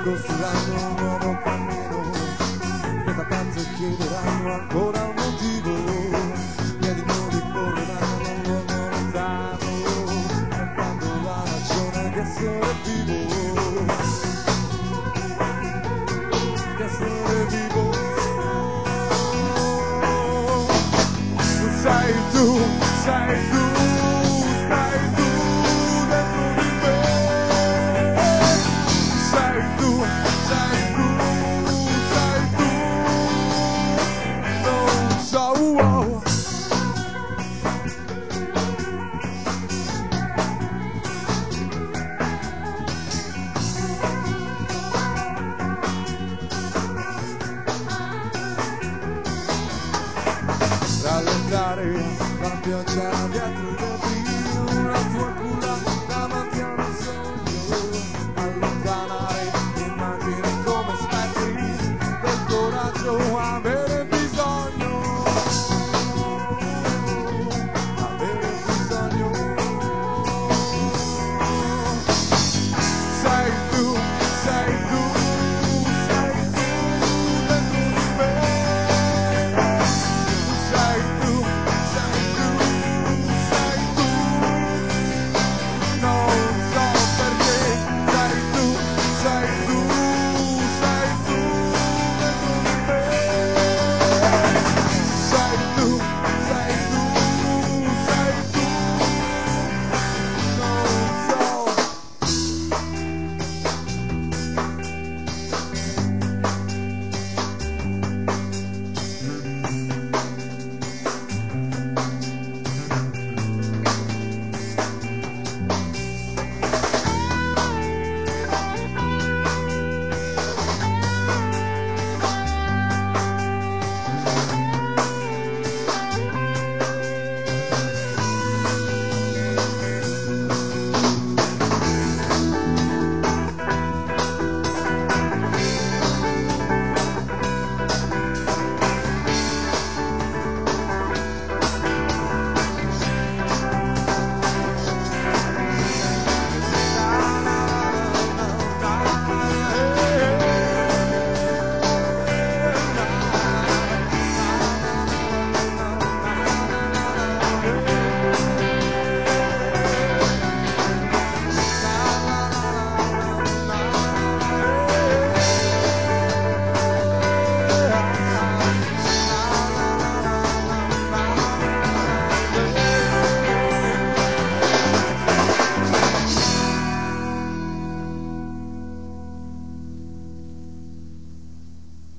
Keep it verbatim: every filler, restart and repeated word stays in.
costruiranno un nuovo cammino, le vacanze chiederanno ancora un motivo, piedi nudi correranno un luogo lontano, cercando la ragione di essere vivo, di essere vivo. Sei tu, sei tu, sei tu dentro di me. Sei tu, sei tu, sei tu. Non so, wow. Rallentare la pioggia